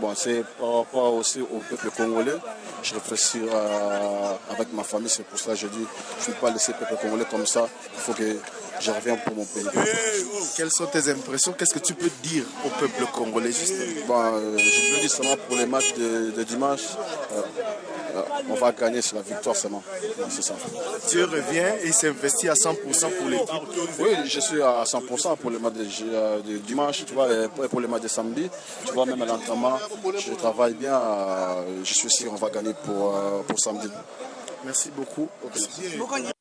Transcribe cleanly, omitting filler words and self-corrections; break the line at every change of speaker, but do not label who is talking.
bon, c'est par rapport aussi au peuple congolais. Je réfléchis avec ma famille, c'est pour ça que je dis je ne peux pas laisser le peuple congolais comme ça. Il faut que je revienne pour mon pays.
Quelles sont tes impressions? Qu'est-ce que tu peux dire au peuple congolais justement?
Bon, je peux dire seulement pour les matchs de dimanche. On va gagner sur la victoire seulement. C'est ça.
Tu reviens et s'investit à 100% pour l'équipe.
Oui, je suis à 100% pour les matchs de dimanche, tu vois, et pour les matchs de samedi. Tu vois, même à l'entraînement, je travaille bien. Je suis sûr qu'on va gagner pour samedi.
Merci beaucoup.
Okay.